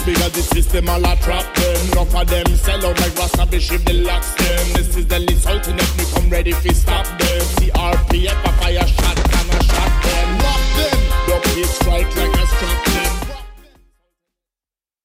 because the system all a trap them. Enough of them sell out like Rasta Bishop the locks them. This is the lead ultimate, me come ready fi stop them.